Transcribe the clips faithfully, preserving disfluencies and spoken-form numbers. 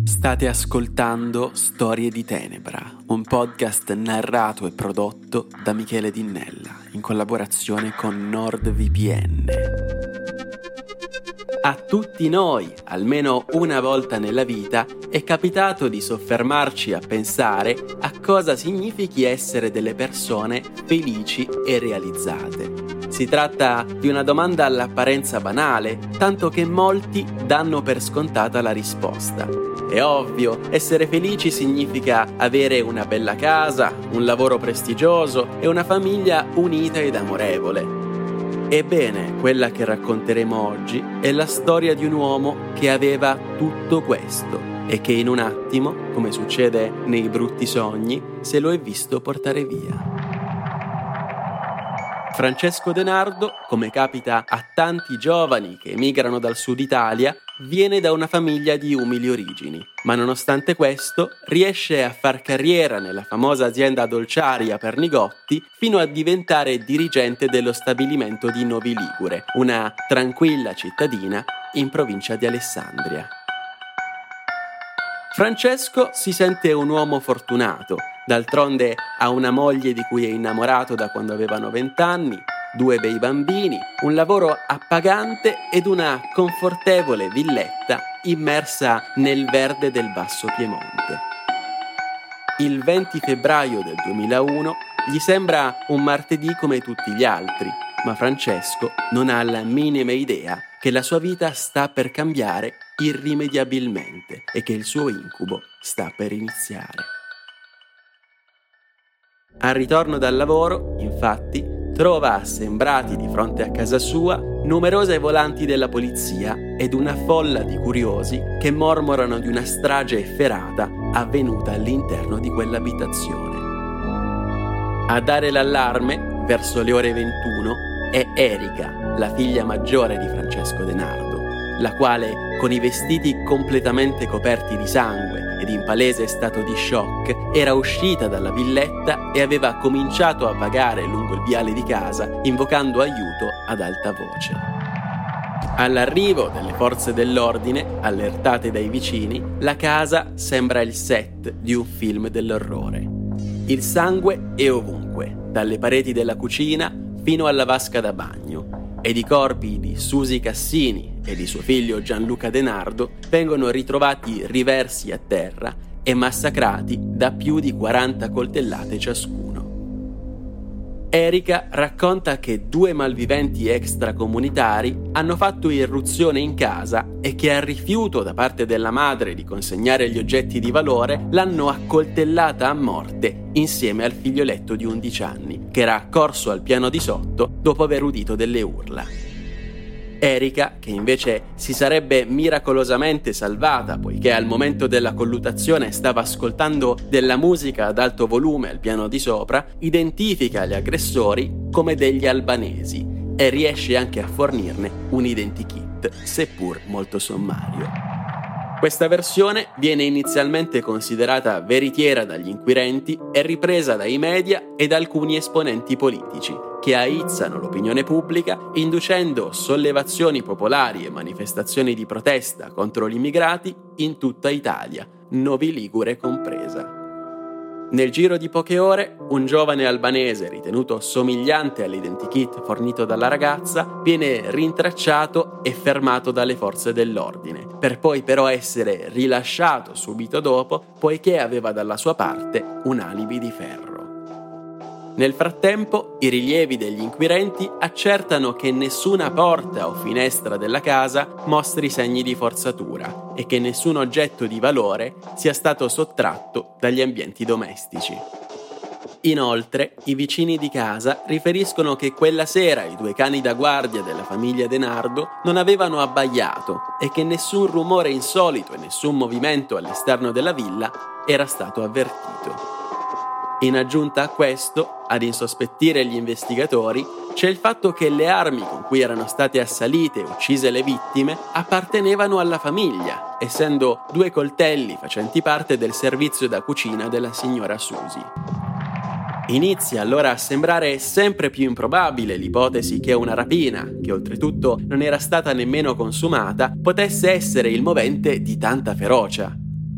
State ascoltando Storie di Tenebra, un podcast narrato e prodotto da Michele Dinnella in collaborazione con NordVPN. A tutti noi, almeno una volta nella vita, è capitato di soffermarci a pensare a cosa significhi essere delle persone felici e realizzate. Si tratta di una domanda all'apparenza banale, tanto che molti danno per scontata la risposta. È ovvio, essere felici significa avere una bella casa, un lavoro prestigioso e una famiglia unita ed amorevole. Ebbene, quella che racconteremo oggi è la storia di un uomo che aveva tutto questo e che in un attimo, come succede nei brutti sogni, se lo è visto portare via. Francesco De Nardo, come capita a tanti giovani che emigrano dal sud Italia, viene da una famiglia di umili origini, ma nonostante questo riesce a far carriera nella famosa azienda dolciaria Pernigotti fino a diventare dirigente dello stabilimento di Novi Ligure, una tranquilla cittadina in provincia di Alessandria. Francesco si sente un uomo fortunato, d'altronde ha una moglie di cui è innamorato da quando avevano vent'anni, due bei bambini, un lavoro appagante ed una confortevole villetta immersa nel verde del Basso Piemonte. Il venti febbraio del duemilauno gli sembra un martedì come tutti gli altri, ma Francesco non ha la minima idea che la sua vita sta per cambiare irrimediabilmente e che il suo incubo sta per iniziare. Al ritorno dal lavoro, infatti, trova assembrati di fronte a casa sua numerose volanti della polizia ed una folla di curiosi che mormorano di una strage efferata avvenuta all'interno di quell'abitazione. A dare l'allarme, verso le ore ventuno, è Erika, la figlia maggiore di Francesco De Nardo, la quale, con i vestiti completamente coperti di sangue ed in palese stato di shock, era uscita dalla villetta e aveva cominciato a vagare lungo il viale di casa, invocando aiuto ad alta voce. All'arrivo delle forze dell'ordine, allertate dai vicini, la casa sembra il set di un film dell'orrore. Il sangue è ovunque, dalle pareti della cucina fino alla vasca da bagno, ed i corpi di Susi Cassini e di suo figlio Gianluca De Nardo vengono ritrovati riversi a terra e massacrati da più di quaranta coltellate ciascuno. Erika racconta che due malviventi extracomunitari hanno fatto irruzione in casa e che al rifiuto da parte della madre di consegnare gli oggetti di valore l'hanno accoltellata a morte insieme al figlioletto di undici anni, che era accorso al piano di sotto dopo aver udito delle urla. Erika, che invece si sarebbe miracolosamente salvata poiché al momento della colluttazione stava ascoltando della musica ad alto volume al piano di sopra, identifica gli aggressori come degli albanesi e riesce anche a fornirne un identikit, seppur molto sommario. Questa versione viene inizialmente considerata veritiera dagli inquirenti e ripresa dai media e da alcuni esponenti politici, che aizzano l'opinione pubblica inducendo sollevazioni popolari e manifestazioni di protesta contro gli immigrati in tutta Italia, Novi Ligure compresa. Nel giro di poche ore, un giovane albanese ritenuto somigliante all'identikit fornito dalla ragazza viene rintracciato e fermato dalle forze dell'ordine, per poi però essere rilasciato subito dopo poiché aveva dalla sua parte un alibi di ferro. Nel frattempo, i rilievi degli inquirenti accertano che nessuna porta o finestra della casa mostri segni di forzatura e che nessun oggetto di valore sia stato sottratto dagli ambienti domestici. Inoltre, i vicini di casa riferiscono che quella sera i due cani da guardia della famiglia De Nardo non avevano abbaiato e che nessun rumore insolito e nessun movimento all'esterno della villa era stato avvertito. In aggiunta a questo, ad insospettire gli investigatori, c'è il fatto che le armi con cui erano state assalite e uccise le vittime appartenevano alla famiglia, essendo due coltelli facenti parte del servizio da cucina della signora Susi. Inizia allora a sembrare sempre più improbabile l'ipotesi che una rapina, che oltretutto non era stata nemmeno consumata, potesse essere il movente di tanta ferocia.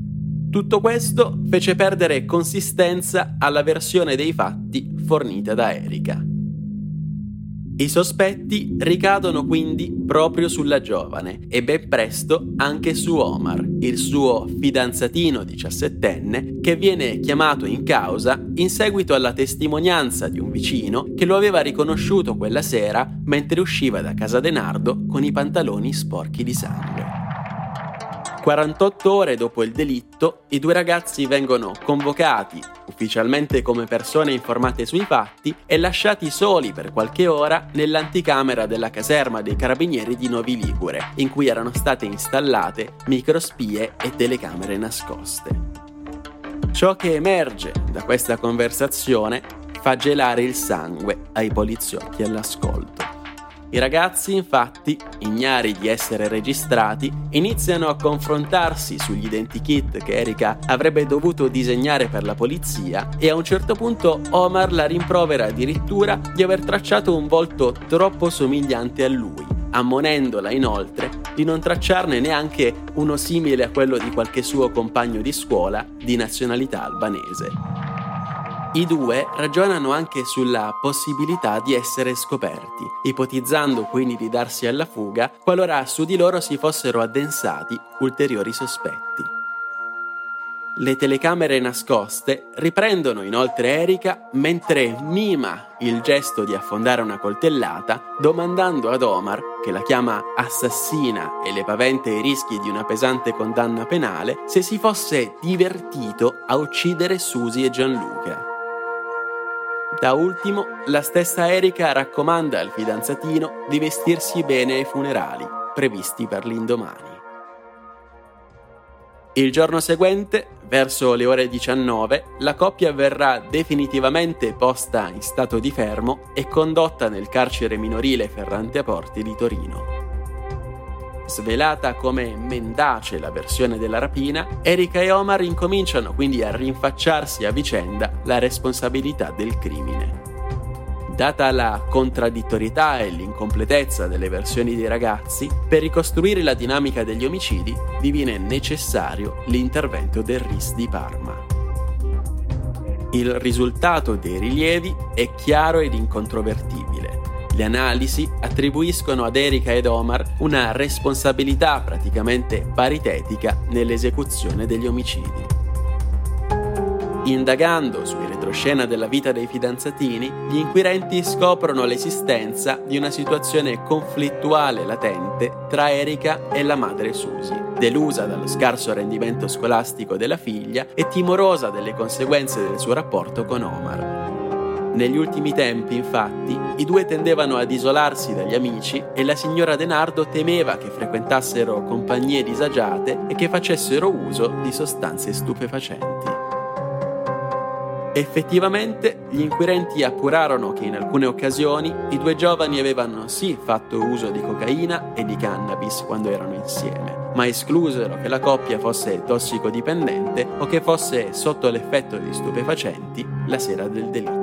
Tutto questo fece perdere consistenza alla versione dei fatti fornita da Erika. I sospetti ricadono quindi proprio sulla giovane e ben presto anche su Omar, il suo fidanzatino diciassettenne, che viene chiamato in causa in seguito alla testimonianza di un vicino che lo aveva riconosciuto quella sera mentre usciva da casa Denardo con i pantaloni sporchi di sangue. quarantotto ore dopo il delitto, i due ragazzi vengono convocati ufficialmente come persone informate sui fatti e lasciati soli per qualche ora nell'anticamera della caserma dei carabinieri di Novi Ligure, in cui erano state installate microspie e telecamere nascoste. Ciò che emerge da questa conversazione fa gelare il sangue ai poliziotti all'ascolto. I ragazzi, infatti, ignari di essere registrati, iniziano a confrontarsi sugli identikit che Erika avrebbe dovuto disegnare per la polizia e a un certo punto Omar la rimprovera addirittura di aver tracciato un volto troppo somigliante a lui, ammonendola inoltre di non tracciarne neanche uno simile a quello di qualche suo compagno di scuola di nazionalità albanese. I due ragionano anche sulla possibilità di essere scoperti, ipotizzando quindi di darsi alla fuga qualora su di loro si fossero addensati ulteriori sospetti. Le telecamere nascoste riprendono inoltre Erika mentre mima il gesto di affondare una coltellata, domandando ad Omar, che la chiama assassina e le paventa i rischi di una pesante condanna penale, se si fosse divertito a uccidere Susi e Gianluca. Da ultimo, la stessa Erika raccomanda al fidanzatino di vestirsi bene ai funerali, previsti per l'indomani. Il giorno seguente, verso le ore diciannove, la coppia verrà definitivamente posta in stato di fermo e condotta nel carcere minorile Ferrante a Porti di Torino. Svelata come mendace la versione della rapina, Erika e Omar incominciano quindi a rinfacciarsi a vicenda la responsabilità del crimine. Data la contraddittorietà e l'incompletezza delle versioni dei ragazzi, per ricostruire la dinamica degli omicidi diviene necessario l'intervento del R I S di Parma. Il risultato dei rilievi è chiaro ed incontrovertibile. Le analisi attribuiscono ad Erika ed Omar una responsabilità praticamente paritetica nell'esecuzione degli omicidi. Indagando sui retroscena della vita dei fidanzatini, gli inquirenti scoprono l'esistenza di una situazione conflittuale latente tra Erika e la madre Susi, delusa dallo scarso rendimento scolastico della figlia e timorosa delle conseguenze del suo rapporto con Omar. Negli ultimi tempi, infatti, i due tendevano ad isolarsi dagli amici e la signora Denardo temeva che frequentassero compagnie disagiate e che facessero uso di sostanze stupefacenti. Effettivamente, gli inquirenti appurarono che in alcune occasioni i due giovani avevano sì fatto uso di cocaina e di cannabis quando erano insieme, ma esclusero che la coppia fosse tossicodipendente o che fosse sotto l'effetto di stupefacenti la sera del delitto.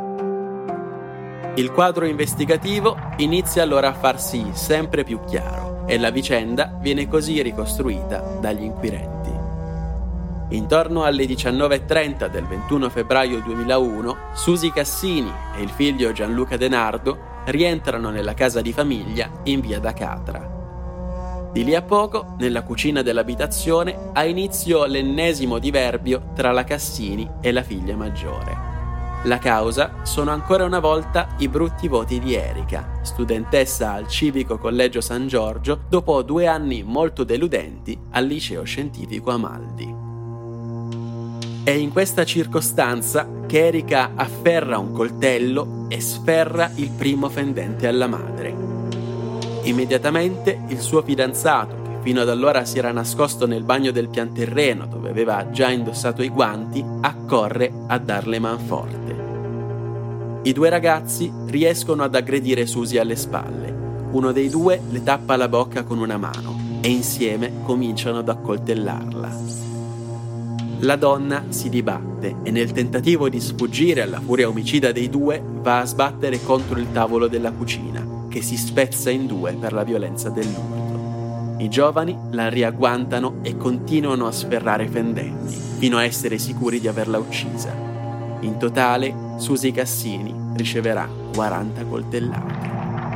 Il quadro investigativo inizia allora a farsi sempre più chiaro e la vicenda viene così ricostruita dagli inquirenti. Intorno alle diciannove e trenta del ventuno febbraio duemilauno, Susi Cassini e il figlio Gianluca Denardo rientrano nella casa di famiglia in via da Catra. Di lì a poco, nella cucina dell'abitazione, ha inizio l'ennesimo diverbio tra la Cassini e la figlia maggiore. La causa sono ancora una volta i brutti voti di Erika, studentessa al Civico Collegio San Giorgio, dopo due anni molto deludenti al Liceo Scientifico Amaldi. È in questa circostanza che Erika afferra un coltello e sferra il primo fendente alla madre. Immediatamente il suo fidanzato, che fino ad allora si era nascosto nel bagno del pianterreno dove aveva già indossato i guanti, accorre a darle manforte. I due ragazzi riescono ad aggredire Susi alle spalle. Uno dei due le tappa la bocca con una mano e insieme cominciano ad accoltellarla. La donna si dibatte e nel tentativo di sfuggire alla furia omicida dei due va a sbattere contro il tavolo della cucina, che si spezza in due per la violenza dell'urto. I giovani la riagguantano e continuano a sferrare fendenti, fino a essere sicuri di averla uccisa. In totale, Susie Cassini riceverà quaranta coltellate.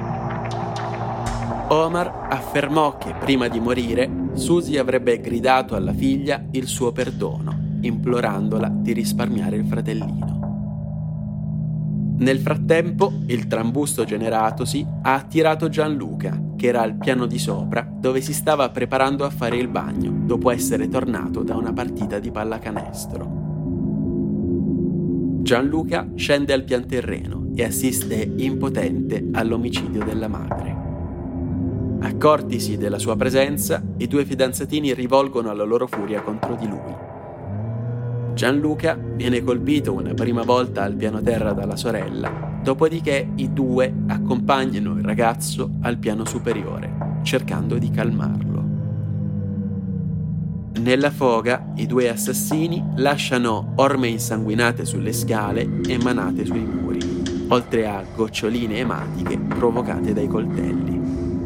Omar affermò che prima di morire Susie avrebbe gridato alla figlia il suo perdono, implorandola di risparmiare il fratellino. Nel frattempo, il trambusto generatosi ha attirato Gianluca, che era al piano di sopra, dove si stava preparando a fare il bagno, dopo essere tornato da una partita di pallacanestro. Gianluca scende al pianterreno e assiste impotente all'omicidio della madre. Accortisi della sua presenza, i due fidanzatini rivolgono la loro furia contro di lui. Gianluca viene colpito una prima volta al piano terra dalla sorella, dopodiché i due accompagnano il ragazzo al piano superiore, cercando di calmarlo. Nella foga, i due assassini lasciano orme insanguinate sulle scale e manate sui muri, oltre a goccioline ematiche provocate dai coltelli.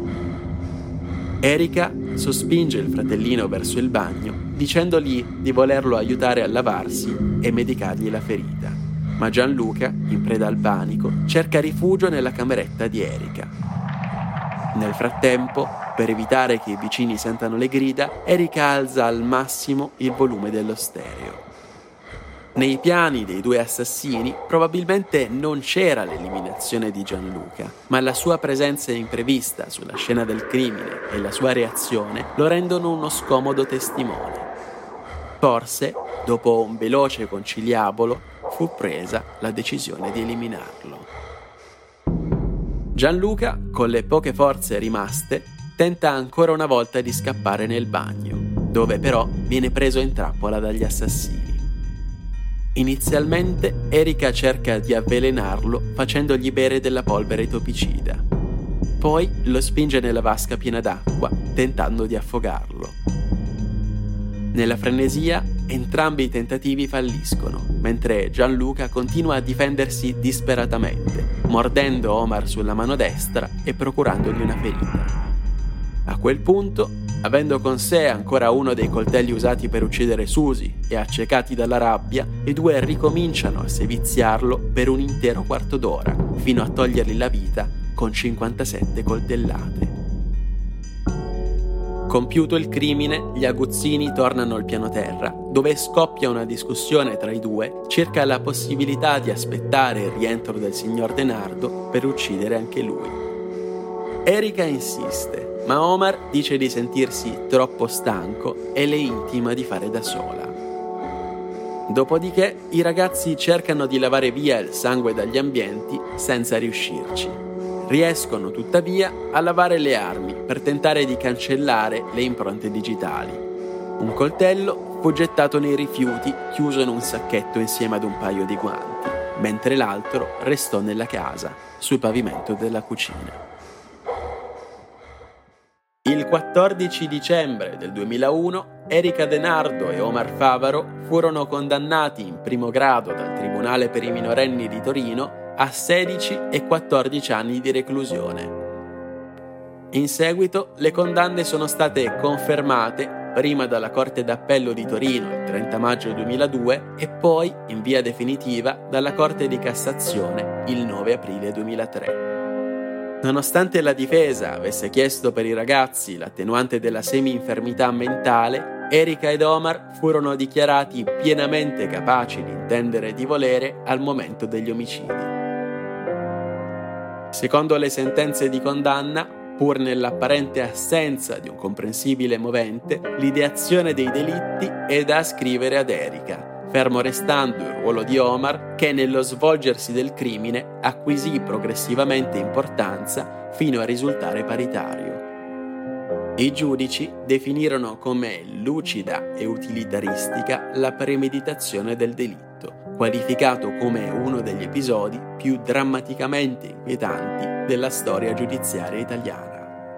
Erika sospinge il fratellino verso il bagno, dicendogli di volerlo aiutare a lavarsi e medicargli la ferita, ma Gianluca, in preda al panico, cerca rifugio nella cameretta di Erika. Nel frattempo, per evitare che i vicini sentano le grida, Erika alza al massimo il volume dello stereo. Nei piani dei due assassini probabilmente non c'era l'eliminazione di Gianluca, ma la sua presenza imprevista sulla scena del crimine e la sua reazione lo rendono uno scomodo testimone. Forse, dopo un veloce conciliabolo, fu presa la decisione di eliminarlo. Gianluca, con le poche forze rimaste, tenta ancora una volta di scappare nel bagno, dove però viene preso in trappola dagli assassini. Inizialmente Erika cerca di avvelenarlo facendogli bere della polvere topicida. Poi lo spinge nella vasca piena d'acqua, tentando di affogarlo. Nella frenesia, entrambi i tentativi falliscono, mentre Gianluca continua a difendersi disperatamente, mordendo Omar sulla mano destra e procurandogli una ferita. A quel punto, avendo con sé ancora uno dei coltelli usati per uccidere Susie e accecati dalla rabbia, i due ricominciano a seviziarlo per un intero quarto d'ora, fino a togliergli la vita con cinquantasette coltellate. Compiuto il crimine, gli aguzzini tornano al piano terra, dove scoppia una discussione tra i due circa la possibilità di aspettare il rientro del signor Denardo per uccidere anche lui. Erika insiste, ma Omar dice di sentirsi troppo stanco e le intima di fare da sola. Dopodiché i ragazzi cercano di lavare via il sangue dagli ambienti senza riuscirci. Riescono tuttavia a lavare le armi per tentare di cancellare le impronte digitali. Un coltello fu gettato nei rifiuti, chiuso in un sacchetto insieme ad un paio di guanti, mentre l'altro restò nella casa, sul pavimento della cucina. Il quattordici dicembre del duemilauno, Erika Denardo e Omar Favaro furono condannati in primo grado dal Tribunale per i minorenni di Torino a sedici e quattordici anni di reclusione. In seguito, le condanne sono state confermate prima dalla Corte d'Appello di Torino il trenta maggio duemiladue e poi, in via definitiva, dalla Corte di Cassazione il nove aprile duemilatré. Nonostante la difesa avesse chiesto per i ragazzi l'attenuante della semi-infermità mentale, Erika ed Omar furono dichiarati pienamente capaci di intendere e di volere al momento degli omicidi. Secondo le sentenze di condanna, pur nell'apparente assenza di un comprensibile movente, l'ideazione dei delitti è da ascrivere ad Erika, fermo restando il ruolo di Omar che nello svolgersi del crimine acquisì progressivamente importanza fino a risultare paritario. I giudici definirono come lucida e utilitaristica la premeditazione del delitto, qualificato come uno degli episodi più drammaticamente inquietanti della storia giudiziaria italiana.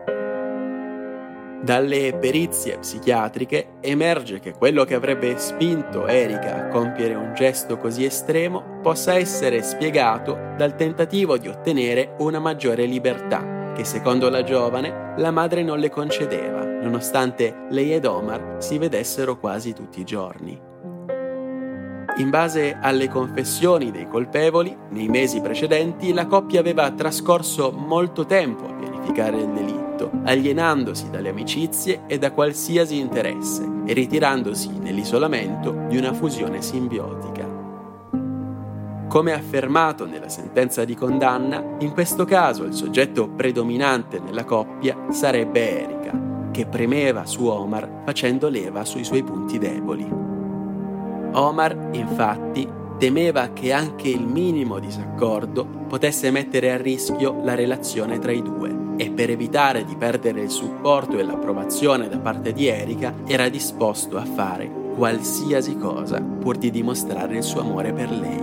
Dalle perizie psichiatriche emerge che quello che avrebbe spinto Erika a compiere un gesto così estremo possa essere spiegato dal tentativo di ottenere una maggiore libertà che, secondo la giovane, la madre non le concedeva, nonostante lei ed Omar si vedessero quasi tutti i giorni. In base alle confessioni dei colpevoli, nei mesi precedenti la coppia aveva trascorso molto tempo a pianificare il delitto, alienandosi dalle amicizie e da qualsiasi interesse e ritirandosi nell'isolamento di una fusione simbiotica. Come affermato nella sentenza di condanna, in questo caso il soggetto predominante nella coppia sarebbe Erika, che premeva su Omar facendo leva sui suoi punti deboli. Omar, infatti, temeva che anche il minimo disaccordo potesse mettere a rischio la relazione tra i due e per evitare di perdere il supporto e l'approvazione da parte di Erika era disposto a fare qualsiasi cosa pur di dimostrare il suo amore per lei.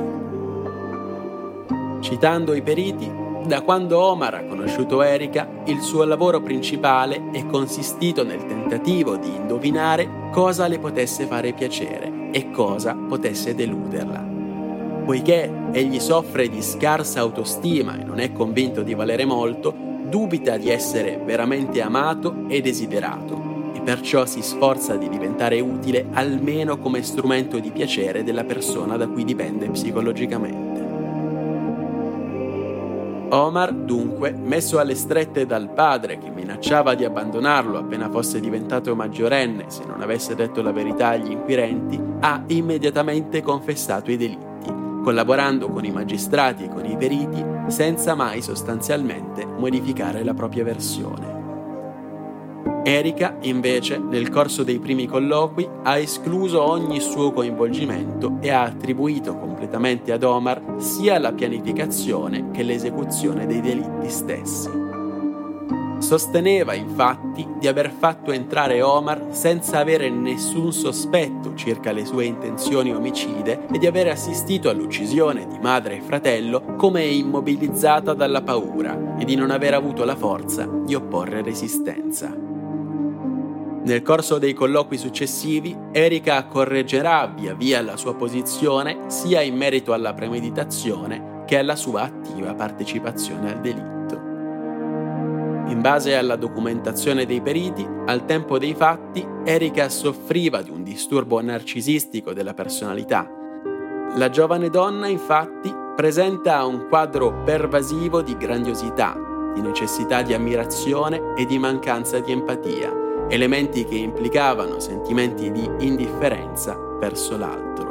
Citando i periti, da quando Omar ha conosciuto Erika, il suo lavoro principale è consistito nel tentativo di indovinare cosa le potesse fare piacere e cosa potesse deluderla. Poiché egli soffre di scarsa autostima e non è convinto di valere molto, dubita di essere veramente amato e desiderato e perciò si sforza di diventare utile almeno come strumento di piacere della persona da cui dipende psicologicamente. Omar, dunque, messo alle strette dal padre che minacciava di abbandonarlo appena fosse diventato maggiorenne se non avesse detto la verità agli inquirenti, ha immediatamente confessato i delitti, collaborando con i magistrati e con i periti senza mai sostanzialmente modificare la propria versione. Erika, invece, nel corso dei primi colloqui ha escluso ogni suo coinvolgimento e ha attribuito completamente ad Omar sia la pianificazione che l'esecuzione dei delitti stessi. Sosteneva infatti di aver fatto entrare Omar senza avere nessun sospetto circa le sue intenzioni omicide e di aver assistito all'uccisione di madre e fratello come immobilizzata dalla paura e di non aver avuto la forza di opporre resistenza. Nel corso dei colloqui successivi, Erika correggerà via via la sua posizione sia in merito alla premeditazione che alla sua attiva partecipazione al delitto. In base alla documentazione dei periti, al tempo dei fatti, Erika soffriva di un disturbo narcisistico della personalità. La giovane donna, infatti, presenta un quadro pervasivo di grandiosità, di necessità di ammirazione e di mancanza di empatia, elementi che implicavano sentimenti di indifferenza verso l'altro.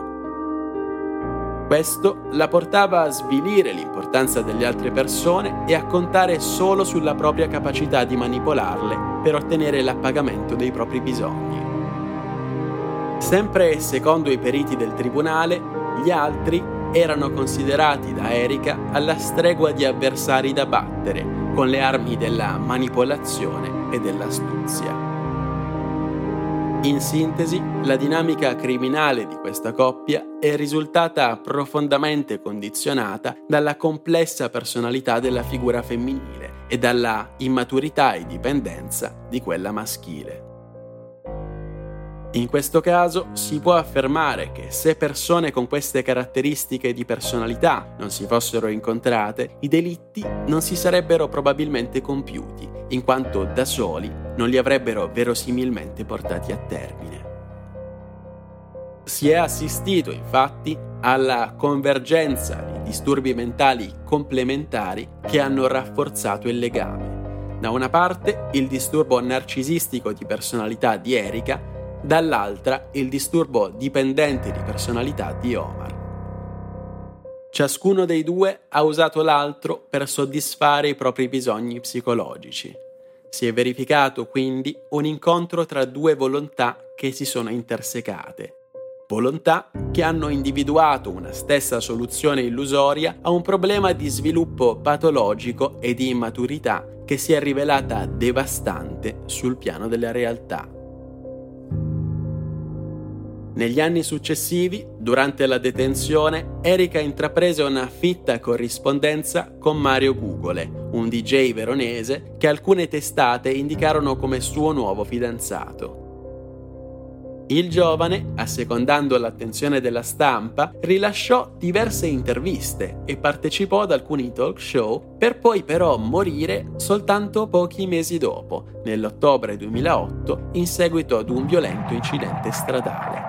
Questo la portava a svilire l'importanza delle altre persone e a contare solo sulla propria capacità di manipolarle per ottenere l'appagamento dei propri bisogni. Sempre secondo i periti del tribunale, gli altri erano considerati da Erika alla stregua di avversari da battere con le armi della manipolazione e dell'astuzia. In sintesi, la dinamica criminale di questa coppia è risultata profondamente condizionata dalla complessa personalità della figura femminile e dalla immaturità e dipendenza di quella maschile. In questo caso si può affermare che se persone con queste caratteristiche di personalità non si fossero incontrate, i delitti non si sarebbero probabilmente compiuti, in quanto da soli non li avrebbero verosimilmente portati a termine. Si è assistito, infatti, alla convergenza di disturbi mentali complementari che hanno rafforzato il legame. Da una parte il disturbo narcisistico di personalità di Erika, dall'altra il disturbo dipendente di personalità di Omar. Ciascuno dei due ha usato l'altro per soddisfare i propri bisogni psicologici. Si è verificato quindi un incontro tra due volontà che si sono intersecate. Volontà che hanno individuato una stessa soluzione illusoria a un problema di sviluppo patologico e di immaturità che si è rivelata devastante sul piano della realtà. Negli anni successivi, durante la detenzione, Erika intraprese una fitta corrispondenza con Mario Gugole, un D J veronese che alcune testate indicarono come suo nuovo fidanzato. Il giovane, assecondando l'attenzione della stampa, rilasciò diverse interviste e partecipò ad alcuni talk show per poi però morire soltanto pochi mesi dopo, nell'ottobre duemilaotto, in seguito ad un violento incidente stradale.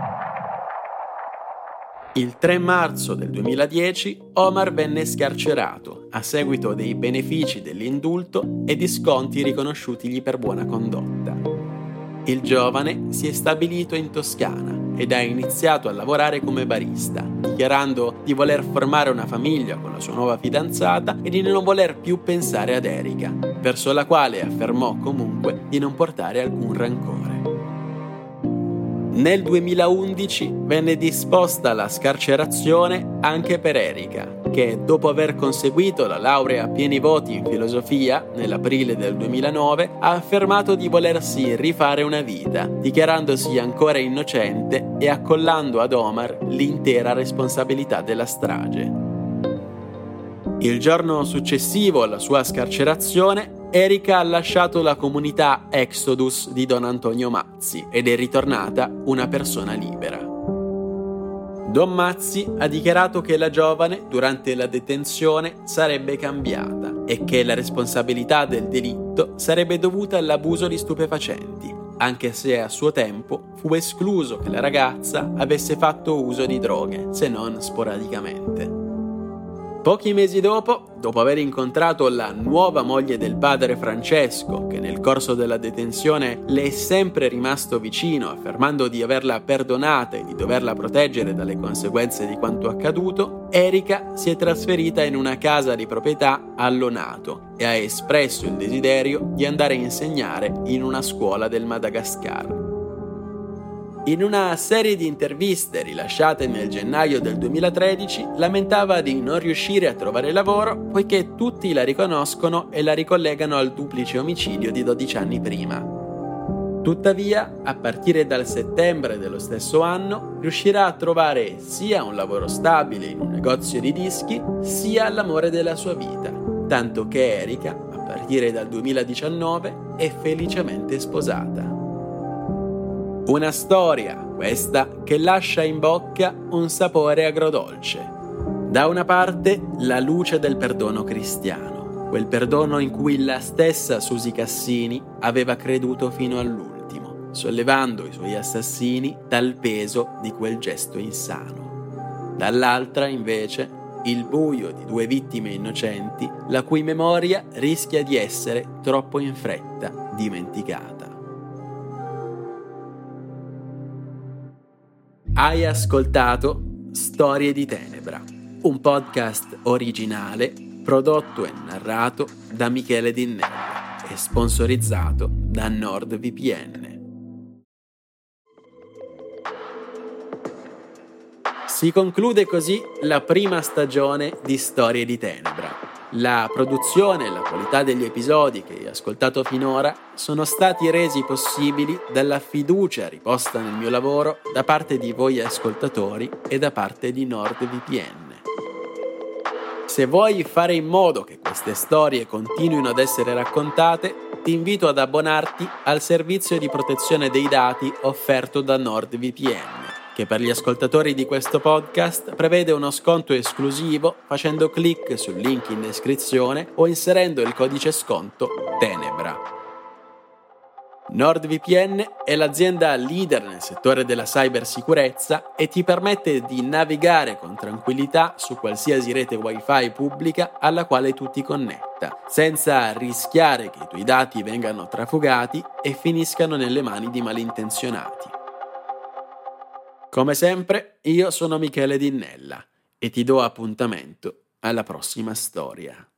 Il tre marzo del duemiladieci Omar venne scarcerato a seguito dei benefici dell'indulto e di sconti riconosciutigli per buona condotta. Il giovane si è stabilito in Toscana ed ha iniziato a lavorare come barista, dichiarando di voler formare una famiglia con la sua nuova fidanzata e di non voler più pensare ad Erika, verso la quale affermò comunque di non portare alcun rancore. Nel duemilaundici venne disposta la scarcerazione anche per Erika, che dopo aver conseguito la laurea a pieni voti in filosofia nell'aprile del duemilanove ha affermato di volersi rifare una vita, dichiarandosi ancora innocente e accollando ad Omar l'intera responsabilità della strage. Il giorno successivo alla sua scarcerazione, Erika ha lasciato la comunità Exodus di Don Antonio Mazzi ed è ritornata una persona libera. Don Mazzi ha dichiarato che la giovane, durante la detenzione, sarebbe cambiata e che la responsabilità del delitto sarebbe dovuta all'abuso di stupefacenti, anche se a suo tempo fu escluso che la ragazza avesse fatto uso di droghe, se non sporadicamente. Pochi mesi dopo, dopo aver incontrato la nuova moglie del padre Francesco, che nel corso della detenzione le è sempre rimasto vicino, affermando di averla perdonata e di doverla proteggere dalle conseguenze di quanto accaduto, Erika si è trasferita in una casa di proprietà a Lonato e ha espresso il desiderio di andare a insegnare in una scuola del Madagascar. In una serie di interviste rilasciate nel gennaio del duemilatredici lamentava di non riuscire a trovare lavoro poiché tutti la riconoscono e la ricollegano al duplice omicidio di dodici anni prima. Tuttavia, a partire dal settembre dello stesso anno, riuscirà a trovare sia un lavoro stabile in un negozio di dischi, sia l'amore della sua vita, tanto che Erika, a partire dal duemiladiciannove, è felicemente sposata. Una storia, questa, che lascia in bocca un sapore agrodolce. Da una parte, la luce del perdono cristiano, quel perdono in cui la stessa Susi Cassini aveva creduto fino all'ultimo, sollevando i suoi assassini dal peso di quel gesto insano. Dall'altra, invece, il buio di due vittime innocenti, la cui memoria rischia di essere troppo in fretta dimenticata. Hai ascoltato Storie di Tenebra, un podcast originale prodotto e narrato da Michele Dinnella e sponsorizzato da NordVPN. Si conclude così la prima stagione di Storie di Tenebra. La produzione e la qualità degli episodi che hai ascoltato finora sono stati resi possibili dalla fiducia riposta nel mio lavoro da parte di voi ascoltatori e da parte di NordVPN. Se vuoi fare in modo che queste storie continuino ad essere raccontate, ti invito ad abbonarti al servizio di protezione dei dati offerto da NordVPN, che per gli ascoltatori di questo podcast prevede uno sconto esclusivo facendo clic sul link in descrizione o inserendo il codice sconto TENEBRA. NordVPN è l'azienda leader nel settore della cybersicurezza e ti permette di navigare con tranquillità su qualsiasi rete Wi-Fi pubblica alla quale tu ti connetta, senza rischiare che i tuoi dati vengano trafugati e finiscano nelle mani di malintenzionati. Come sempre, io sono Michele Dinnella e ti do appuntamento alla prossima storia.